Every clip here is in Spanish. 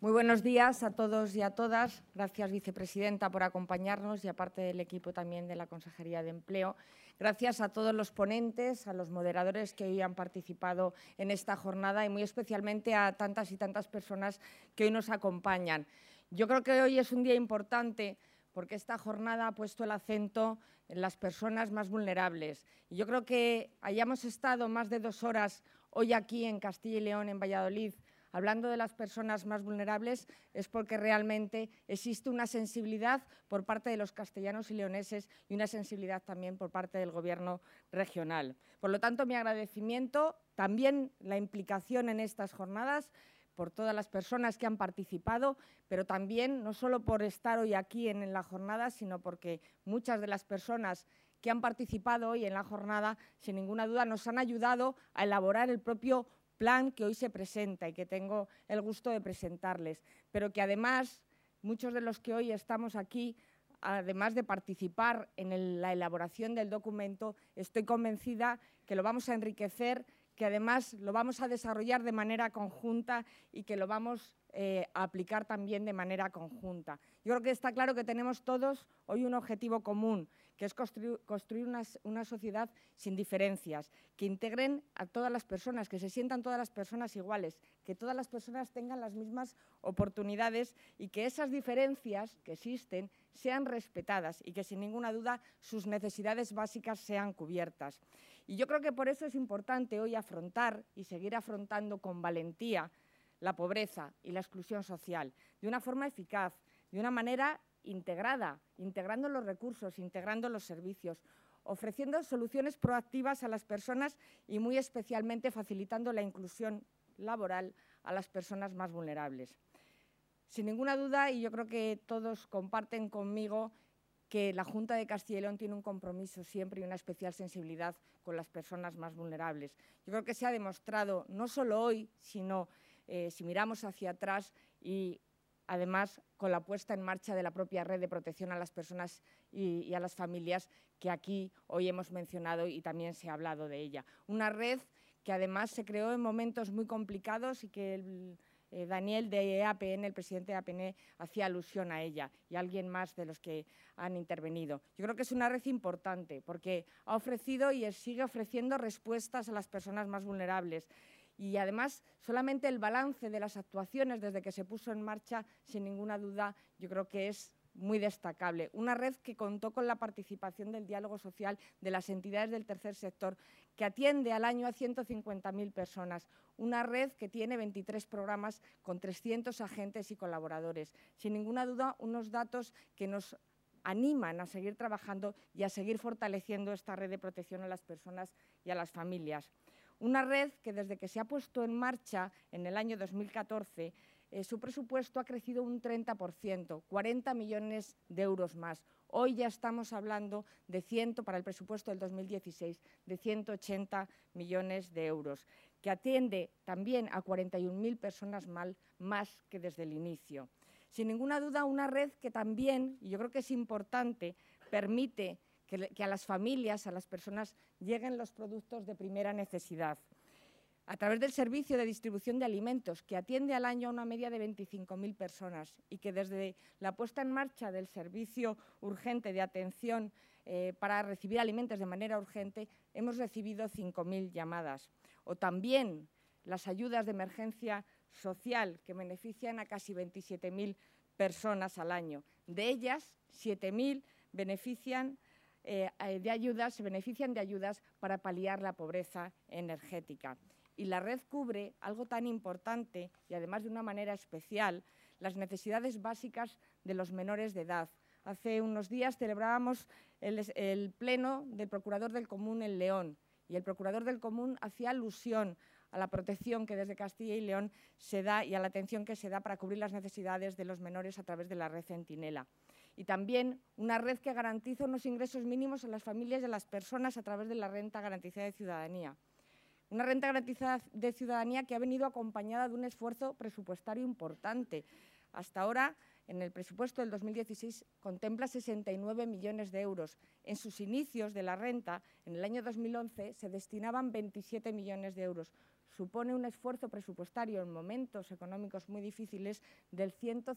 Muy buenos días a todos y a todas. Gracias, vicepresidenta, por acompañarnos y aparte del equipo también de la Consejería de Empleo. Gracias a todos los ponentes, a los moderadores que hoy han participado en esta jornada y muy especialmente a tantas y tantas personas que hoy nos acompañan. Yo creo que hoy es un día importante porque esta jornada ha puesto el acento en las personas más vulnerables. Y yo creo que hayamos estado más de 2 horas hoy aquí en Castilla y León, en Valladolid, hablando de las personas más vulnerables, es porque realmente existe una sensibilidad por parte de los castellanos y leoneses y una sensibilidad también por parte del Gobierno regional. Por lo tanto, mi agradecimiento, también la implicación en estas jornadas por todas las personas que han participado, pero también no solo por estar hoy aquí en la jornada, sino porque muchas de las personas que han participado hoy en la jornada, sin ninguna duda, nos han ayudado a elaborar el propio plan que hoy se presenta y que tengo el gusto de presentarles, pero que además muchos de los que hoy estamos aquí, además de participar en la elaboración del documento, estoy convencida que lo vamos a enriquecer, que además lo vamos a desarrollar de manera conjunta y que lo vamos a aplicar también de manera conjunta. Yo creo que está claro que tenemos todos hoy un objetivo común, que es construir una sociedad sin diferencias, que integren a todas las personas, que se sientan todas las personas iguales, que todas las personas tengan las mismas oportunidades y que esas diferencias que existen sean respetadas y que sin ninguna duda sus necesidades básicas sean cubiertas. Y yo creo que por eso es importante hoy afrontar y seguir afrontando con valentía la pobreza y la exclusión social, de una forma eficaz, de una manera integrada, integrando los recursos, integrando los servicios, ofreciendo soluciones proactivas a las personas y muy especialmente facilitando la inclusión laboral a las personas más vulnerables. Sin ninguna duda, y yo creo que todos comparten conmigo, que la Junta de Castilla y León tiene un compromiso siempre y una especial sensibilidad con las personas más vulnerables. Yo creo que se ha demostrado no solo hoy, sino si miramos hacia atrás y además con la puesta en marcha de la propia red de protección a las personas y a las familias que aquí hoy hemos mencionado y también se ha hablado de ella. Una red que además se creó en momentos muy complicados y que Daniel de EAPN, el presidente de EAPN, hacía alusión a ella y alguien más de los que han intervenido. Yo creo que es una red importante porque ha ofrecido y sigue ofreciendo respuestas a las personas más vulnerables. Y además, solamente el balance de las actuaciones desde que se puso en marcha, sin ninguna duda, yo creo que es muy destacable. Una red que contó con la participación del diálogo social de las entidades del tercer sector, que atiende al año a 150.000 personas. Una red que tiene 23 programas con 300 agentes y colaboradores. Sin ninguna duda, unos datos que nos animan a seguir trabajando y a seguir fortaleciendo esta red de protección a las personas y a las familias. Una red que desde que se ha puesto en marcha en el año 2014, su presupuesto ha crecido un 30%, 40 millones de euros más. Hoy ya estamos hablando de para el presupuesto del 2016, de 180 millones de euros, que atiende también a 41.000 personas más que desde el inicio. Sin ninguna duda, una red que también, y yo creo que es importante, permite que a las familias, a las personas, lleguen los productos de primera necesidad. A través del servicio de distribución de alimentos, que atiende al año a una media de 25.000 personas y que desde la puesta en marcha del servicio urgente de atención para recibir alimentos de manera urgente, hemos recibido 5.000 llamadas. O también las ayudas de emergencia social, que benefician a casi 27.000 personas al año. De ellas, 7.000 se benefician de ayudas para paliar la pobreza energética. Y la red cubre algo tan importante y además de una manera especial, las necesidades básicas de los menores de edad. Hace unos días celebrábamos el pleno del Procurador del Común en León y el Procurador del Común hacía alusión a la protección que desde Castilla y León se da y a la atención que se da para cubrir las necesidades de los menores a través de la red Centinela. Y también una red que garantiza unos ingresos mínimos a las familias y a las personas a través de la Renta Garantizada de Ciudadanía. Una renta garantizada de ciudadanía que ha venido acompañada de un esfuerzo presupuestario importante. Hasta ahora, en el presupuesto del 2016, contempla 69 millones de euros. En sus inicios de la renta, en el año 2011, se destinaban 27 millones de euros. supone un esfuerzo presupuestario en momentos económicos muy difíciles del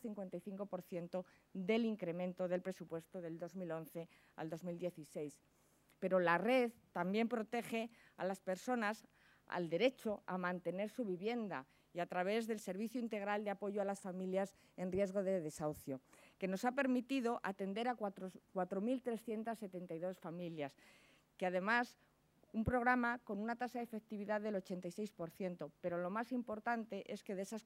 155% del incremento del presupuesto del 2011 al 2016. Pero la red también protege a las personas al derecho a mantener su vivienda y a través del Servicio Integral de Apoyo a las Familias en Riesgo de Desahucio, que nos ha permitido atender a 4.372 familias, que además un programa con una tasa de efectividad del 86%, pero lo más importante es que de esas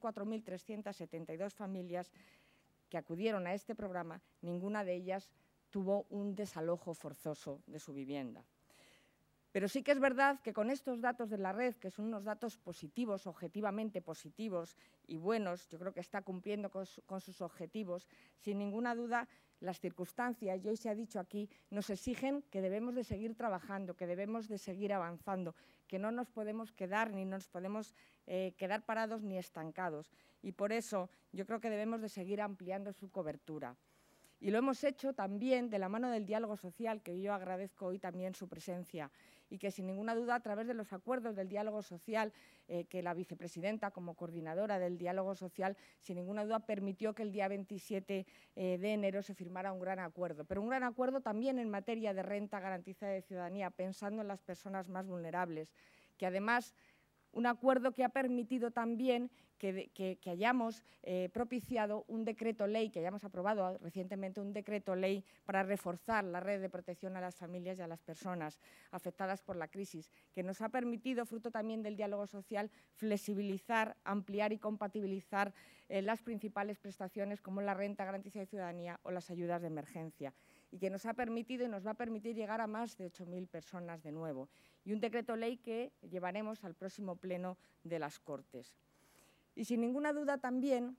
4.372 familias que acudieron a este programa, ninguna de ellas tuvo un desalojo forzoso de su vivienda. Pero sí que es verdad que con estos datos de la red, que son unos datos positivos, objetivamente positivos y buenos, yo creo que está cumpliendo con sus objetivos, sin ninguna duda las circunstancias, y hoy se ha dicho aquí, nos exigen que debemos de seguir trabajando, que debemos de seguir avanzando, que no nos podemos quedar ni nos podemos quedar parados ni estancados. Y por eso yo creo que debemos de seguir ampliando su cobertura. Y lo hemos hecho también de la mano del diálogo social, que yo agradezco hoy también su presencia, y que sin ninguna duda a través de los acuerdos del diálogo social, que la vicepresidenta como coordinadora del diálogo social, sin ninguna duda permitió que el día 27 de enero se firmara un gran acuerdo. Pero un gran acuerdo también en materia de renta garantizada de ciudadanía, pensando en las personas más vulnerables, que además un acuerdo que ha permitido también que hayamos propiciado un decreto ley, que hayamos aprobado recientemente un decreto ley para reforzar la red de protección a las familias y a las personas afectadas por la crisis, que nos ha permitido, fruto también del diálogo social, flexibilizar, ampliar y compatibilizar las principales prestaciones como la renta garantizada de ciudadanía o las ayudas de emergencia, y que nos ha permitido y nos va a permitir llegar a más de 8.000 personas de nuevo. Y un decreto ley que llevaremos al próximo pleno de las Cortes. Y sin ninguna duda también,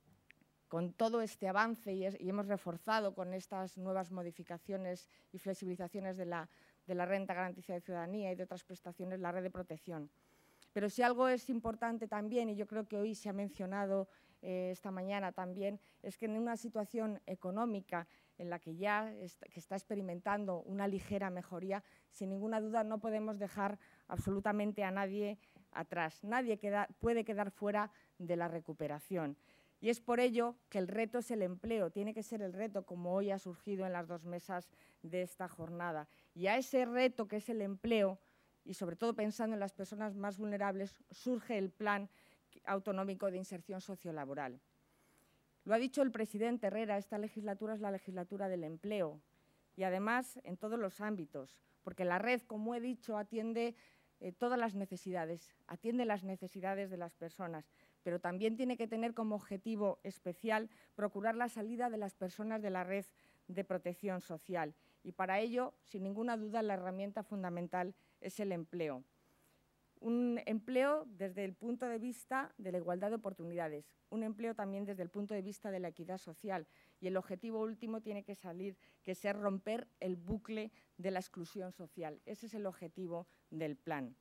con todo este avance y hemos reforzado con estas nuevas modificaciones y flexibilizaciones de la renta garantizada de ciudadanía y de otras prestaciones, la red de protección. Pero si algo es importante también, y yo creo que hoy se ha mencionado esta mañana también, es que en una situación económica en la que ya está experimentando una ligera mejoría, sin ninguna duda no podemos dejar absolutamente a nadie atrás. Nadie puede quedar fuera de la recuperación. Y es por ello que el reto es el empleo, tiene que ser el reto, como hoy ha surgido en las dos mesas de esta jornada. Y a ese reto que es el empleo, y sobre todo pensando en las personas más vulnerables, surge el Plan Autonómico de Inserción Sociolaboral. Lo ha dicho el presidente Herrera, esta legislatura es la legislatura del empleo, y además en todos los ámbitos, porque la red, como he dicho, atiende todas las necesidades, atiende las necesidades de las personas, pero también tiene que tener como objetivo especial procurar la salida de las personas de la red de protección social. Y para ello, sin ninguna duda, la herramienta fundamental es el empleo. Un empleo desde el punto de vista de la igualdad de oportunidades, un empleo también desde el punto de vista de la equidad social, y el objetivo último tiene que ser romper el bucle de la exclusión social. Ese es el objetivo del plan.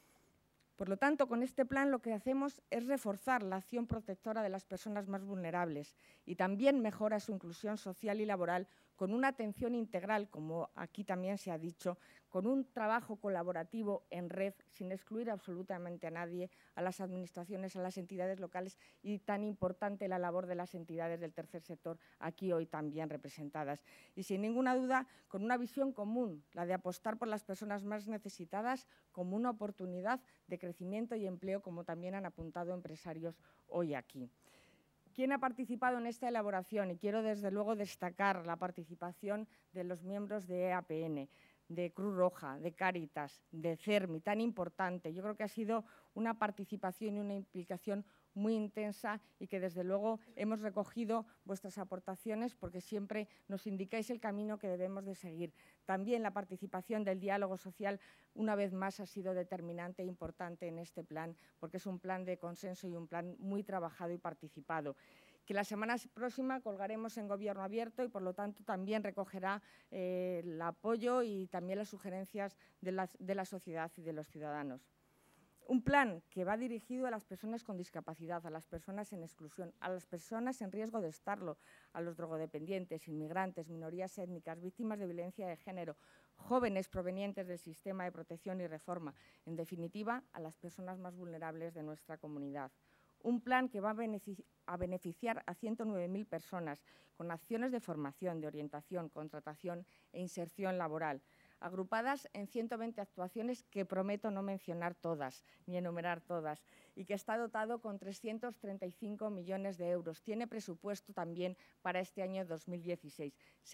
Por lo tanto, con este plan lo que hacemos es reforzar la acción protectora de las personas más vulnerables y también mejora su inclusión social y laboral con una atención integral, como aquí también se ha dicho, con un trabajo colaborativo en red, sin excluir absolutamente a nadie, a las administraciones, a las entidades locales, y tan importante la labor de las entidades del tercer sector, aquí hoy también representadas. Y sin ninguna duda, con una visión común, la de apostar por las personas más necesitadas como una oportunidad de crecimiento y empleo, como también han apuntado empresarios hoy aquí. ¿Quién ha participado en esta elaboración? Y quiero desde luego destacar la participación de los miembros de EAPN, de Cruz Roja, de Cáritas, de CERMI, tan importante. Yo creo que ha sido una participación y una implicación muy intensa y que desde luego hemos recogido vuestras aportaciones porque siempre nos indicáis el camino que debemos de seguir. También la participación del diálogo social una vez más ha sido determinante e importante en este plan porque es un plan de consenso y un plan muy trabajado y participado, que la semana próxima colgaremos en Gobierno Abierto y, por lo tanto, también recogerá el apoyo y también las sugerencias de la sociedad y de los ciudadanos. Un plan que va dirigido a las personas con discapacidad, a las personas en exclusión, a las personas en riesgo de estarlo, a los drogodependientes, inmigrantes, minorías étnicas, víctimas de violencia de género, jóvenes provenientes del sistema de protección y reforma, en definitiva, a las personas más vulnerables de nuestra comunidad. Un plan que va a beneficiar a 109.000 personas con acciones de formación, de orientación, contratación e inserción laboral, agrupadas en 120 actuaciones que prometo no mencionar todas, ni enumerar todas, y que está dotado con 335 millones de euros. Tiene presupuesto también para este año 2016,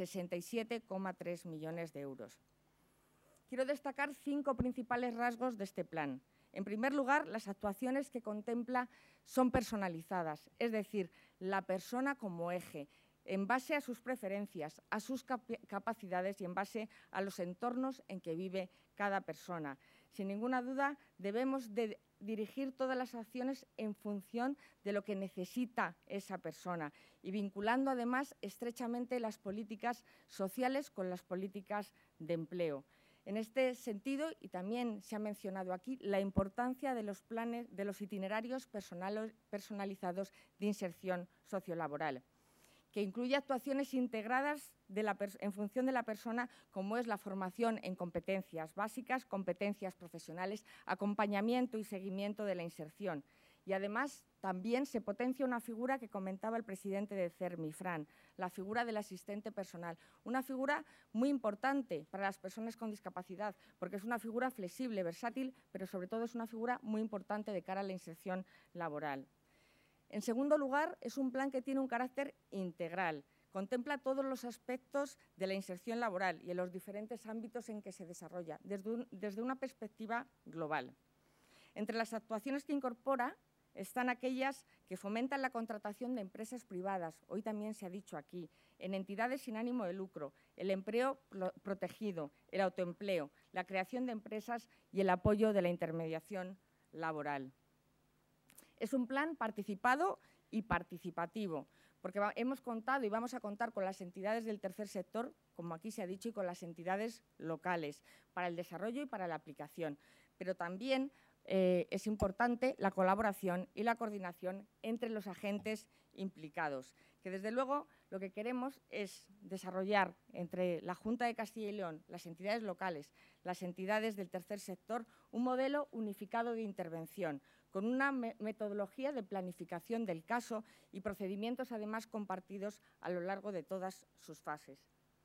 67,3 millones de euros. Quiero destacar 5 principales rasgos de este plan. En primer lugar, las actuaciones que contempla son personalizadas, es decir, la persona como eje, en base a sus preferencias, a sus capacidades y en base a los entornos en que vive cada persona. Sin ninguna duda, debemos de dirigir todas las acciones en función de lo que necesita esa persona y vinculando además estrechamente las políticas sociales con las políticas de empleo. En este sentido, y también se ha mencionado aquí, la importancia de los planes, de los itinerarios personalizados de inserción sociolaboral, que incluye actuaciones integradas en función de la persona, como es la formación en competencias básicas, competencias profesionales, acompañamiento y seguimiento de la inserción. Y además también se potencia una figura que comentaba el presidente de CERMI, Fran, la figura del asistente personal. Una figura muy importante para las personas con discapacidad, porque es una figura flexible, versátil, pero sobre todo es una figura muy importante de cara a la inserción laboral. En segundo lugar, es un plan que tiene un carácter integral. Contempla todos los aspectos de la inserción laboral y en los diferentes ámbitos en que se desarrolla, desde una perspectiva global. Entre las actuaciones que incorpora están aquellas que fomentan la contratación de empresas privadas, hoy también se ha dicho aquí, en entidades sin ánimo de lucro, el empleo protegido, el autoempleo, la creación de empresas y el apoyo de la intermediación laboral. Es un plan participado y participativo, porque hemos contado y vamos a contar con las entidades del tercer sector, como aquí se ha dicho, y con las entidades locales, para el desarrollo y para la aplicación. Pero también es importante la colaboración y la coordinación entre los agentes implicados, que desde luego lo que queremos es desarrollar entre la Junta de Castilla y León, las entidades locales, las entidades del tercer sector, un modelo unificado de intervención, con una metodología de planificación del caso y procedimientos además compartidos a lo largo de todas sus fases.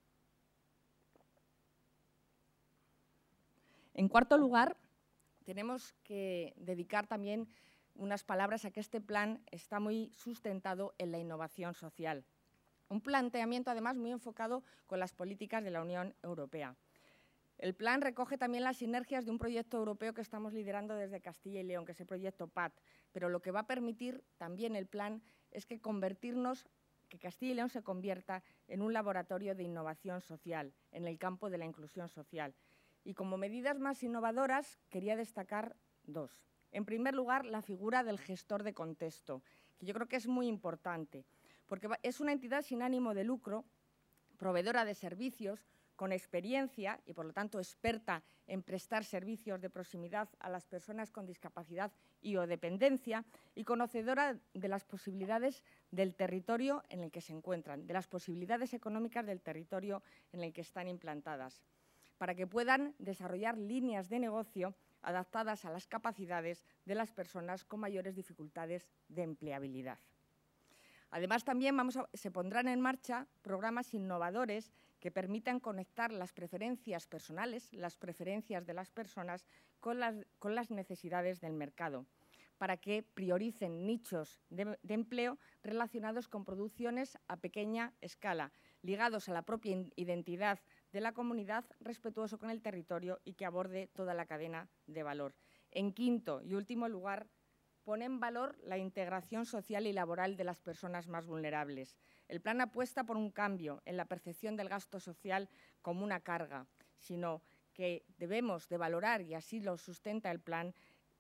En cuarto lugar, tenemos que dedicar también unas palabras a que este plan está muy sustentado en la innovación social. Un planteamiento, además, muy enfocado con las políticas de la Unión Europea. El plan recoge también las sinergias de un proyecto europeo que estamos liderando desde Castilla y León, que es el proyecto PAT, pero lo que va a permitir también el plan es que Castilla y León se convierta en un laboratorio de innovación social en el campo de la inclusión social. Y como medidas más innovadoras, quería destacar 2. En primer lugar, la figura del gestor de contexto, que yo creo que es muy importante, porque es una entidad sin ánimo de lucro, proveedora de servicios, con experiencia y, por lo tanto, experta en prestar servicios de proximidad a las personas con discapacidad y o dependencia y conocedora de las posibilidades del territorio en el que se encuentran, de las posibilidades económicas del territorio en el que están implantadas, para que puedan desarrollar líneas de negocio adaptadas a las capacidades de las personas con mayores dificultades de empleabilidad. Además, también se pondrán en marcha programas innovadores que permitan conectar las preferencias personales, las preferencias de las personas, con las necesidades del mercado, para que prioricen nichos de empleo relacionados con producciones a pequeña escala, ligados a la propia identidad de la comunidad, respetuoso con el territorio y que aborde toda la cadena de valor. En quinto y último lugar, pone en valor la integración social y laboral de las personas más vulnerables. El plan apuesta por un cambio en la percepción del gasto social como una carga, sino que debemos de valorar, y así lo sustenta el plan,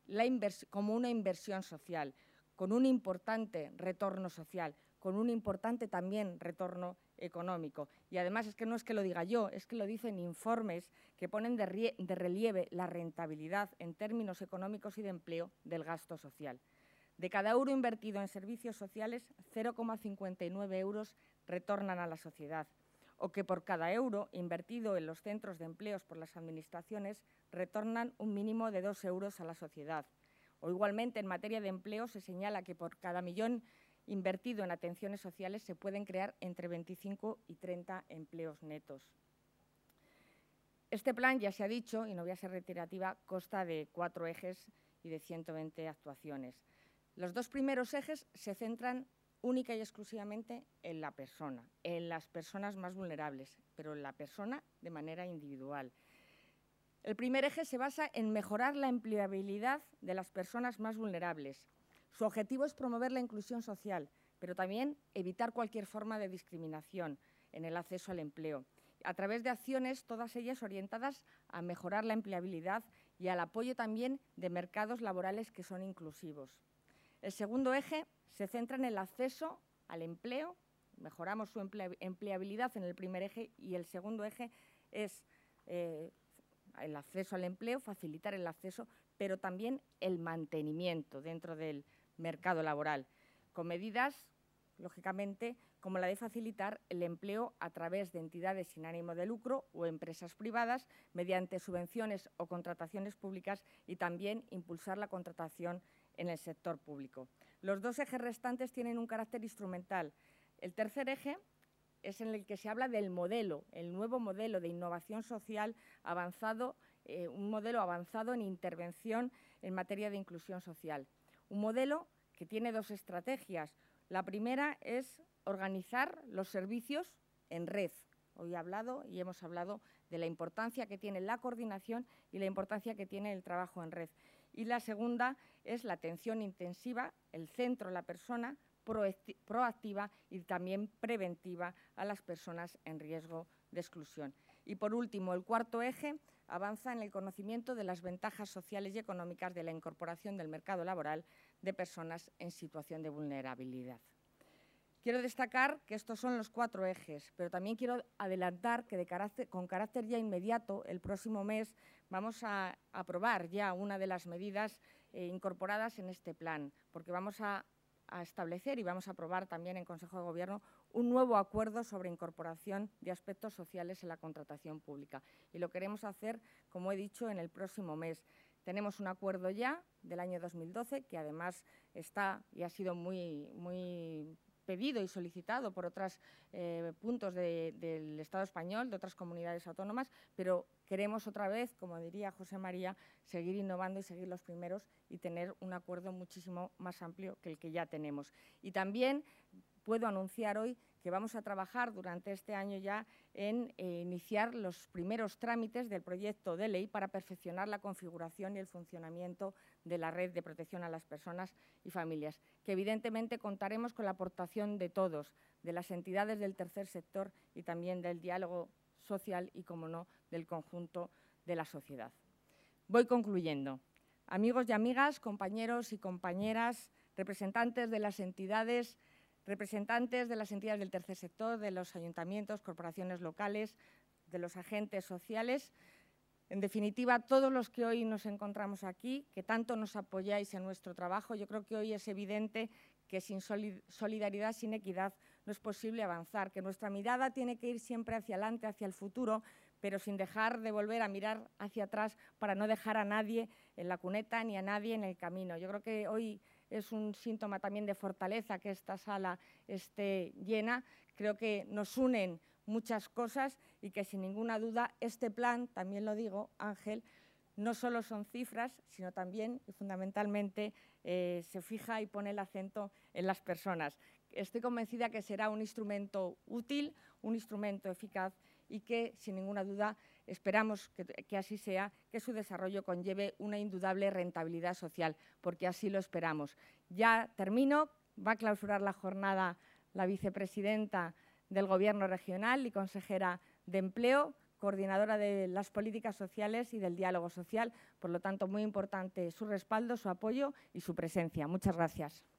como una inversión social, con un importante retorno social, con un importante también retorno económico. Y además es que no es que lo diga yo, es que lo dicen informes que ponen de relieve la rentabilidad en términos económicos y de empleo del gasto social. De cada euro invertido en servicios sociales, 0,59 euros retornan a la sociedad. o que por cada euro invertido en los centros de empleos por las administraciones retornan un mínimo de 2 euros a la sociedad. O igualmente, en materia de empleo, se señala que por cada millón invertido en atenciones sociales se pueden crear entre 25 y 30 empleos netos. Este plan, ya se ha dicho, y no voy a ser reiterativa, consta de 4 ejes y de 120 actuaciones. Los 2 primeros ejes se centran única y exclusivamente en la persona, en las personas más vulnerables, pero en la persona de manera individual. El primer eje se basa en mejorar la empleabilidad de las personas más vulnerables. Su objetivo es promover la inclusión social, pero también evitar cualquier forma de discriminación en el acceso al empleo, a través de acciones, todas ellas orientadas a mejorar la empleabilidad y al apoyo también de mercados laborales que son inclusivos. El segundo eje se centra en el acceso al empleo, mejoramos su empleabilidad en el primer eje, y el segundo eje es el acceso al empleo, facilitar el acceso, pero también el mantenimiento dentro del mercado laboral, con medidas, lógicamente, como la de facilitar el empleo a través de entidades sin ánimo de lucro o empresas privadas, mediante subvenciones o contrataciones públicas, y también impulsar la contratación en el sector público. Los 2 ejes restantes tienen un carácter instrumental. El tercer eje es en el que se habla del modelo, el nuevo modelo de innovación social avanzado, un modelo avanzado en intervención en materia de inclusión social. Un modelo que tiene 2 estrategias. La primera es organizar los servicios en red. Hoy he hablado y hemos hablado de la importancia que tiene la coordinación y la importancia que tiene el trabajo en red. Y la segunda es la atención intensiva, el centro, la persona, proactiva y también preventiva a las personas en riesgo de exclusión. Y, por último, el cuarto eje avanza en el conocimiento de las ventajas sociales y económicas de la incorporación del mercado laboral de personas en situación de vulnerabilidad. Quiero destacar que estos son los 4 ejes, pero también quiero adelantar que con carácter ya inmediato, el próximo mes, vamos a aprobar ya una de las medidas incorporadas en este plan, porque vamos a establecer y vamos a aprobar también en Consejo de Gobierno un nuevo acuerdo sobre incorporación de aspectos sociales en la contratación pública. Y lo queremos hacer, como he dicho, en el próximo mes. Tenemos un acuerdo ya del año 2012, que además está y ha sido muy pedido y solicitado por otros puntos del Estado español, de otras comunidades autónomas, pero queremos otra vez, como diría José María, seguir innovando y seguir los primeros y tener un acuerdo muchísimo más amplio que el que ya tenemos. Y también puedo anunciar hoy que vamos a trabajar durante este año ya en iniciar los primeros trámites del proyecto de ley para perfeccionar la configuración y el funcionamiento de la red de protección a las personas y familias, que evidentemente contaremos con la aportación de todos, de las entidades del tercer sector y también del diálogo social y, como no, del conjunto de la sociedad. Voy concluyendo. Amigos y amigas, compañeros y compañeras, representantes de las entidades del tercer sector, de los ayuntamientos, corporaciones locales, de los agentes sociales, en definitiva, todos los que hoy nos encontramos aquí, que tanto nos apoyáis en nuestro trabajo. Yo creo que hoy es evidente que sin solidaridad, sin equidad, no es posible avanzar, que nuestra mirada tiene que ir siempre hacia adelante, hacia el futuro, pero sin dejar de volver a mirar hacia atrás para no dejar a nadie en la cuneta ni a nadie en el camino. Yo creo que hoy es un síntoma también de fortaleza que esta sala esté llena. Creo que nos unen muchas cosas y que, sin ninguna duda, este plan, también lo digo, Ángel, no solo son cifras, sino también y fundamentalmente se fija y pone el acento en las personas. Estoy convencida que será un instrumento útil, un instrumento eficaz y que, sin ninguna duda, esperamos que así sea, que su desarrollo conlleve una indudable rentabilidad social, porque así lo esperamos. Ya termino. Va a clausurar la jornada la vicepresidenta del Gobierno regional y consejera de Empleo, coordinadora de las políticas sociales y del diálogo social. Por lo tanto, muy importante su respaldo, su apoyo y su presencia. Muchas gracias.